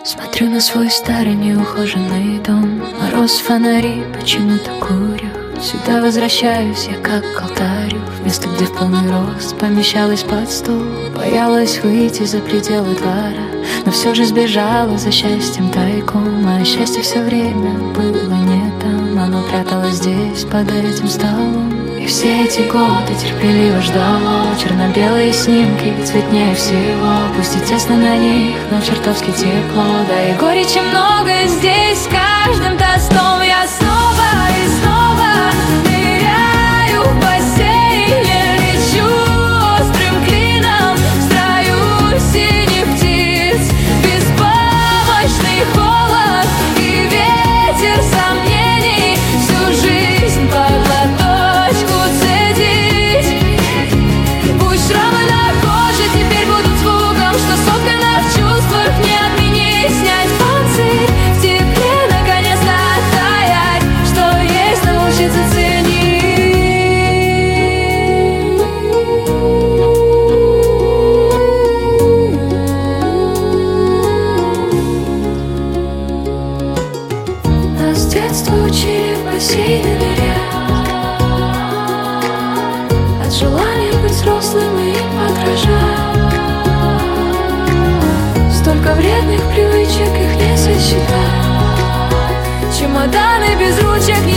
Смотрю на свой старый неухоженный дом. Мороз, фонари, почему-то курю. Сюда возвращаюсь я как к алтарю. В место, где в полный рост помещалась под стол. Боялась выйти за пределы двора, но все же сбежала за счастьем тайком. А счастье все время было не там. Оно пряталось здесь, под этим столом. И все эти годы терпеливо ждала. Черно-белые снимки цветнее всего. Пусть и тесно на них, но чертовски тепло. Да и горечи много здесь. С каждым тостом я снова и снова ныряю в бассейне. Лечу острым клином в строю синих птиц. Беспомощный холод и ветер сомнений. Всю жизнь по глоточку цедить. Пусть шрамы на коже теперь будут звуком, что соткано в чувствах не отменить. Снять панцирь в тепле, наконец-то оттаять, что есть научиться ценить. Нас с детства учили в бассейне нырять. От желания быть взрослым и им подражать. Столько вредных привычек, их не сосчитать. Чемоданы без ручек.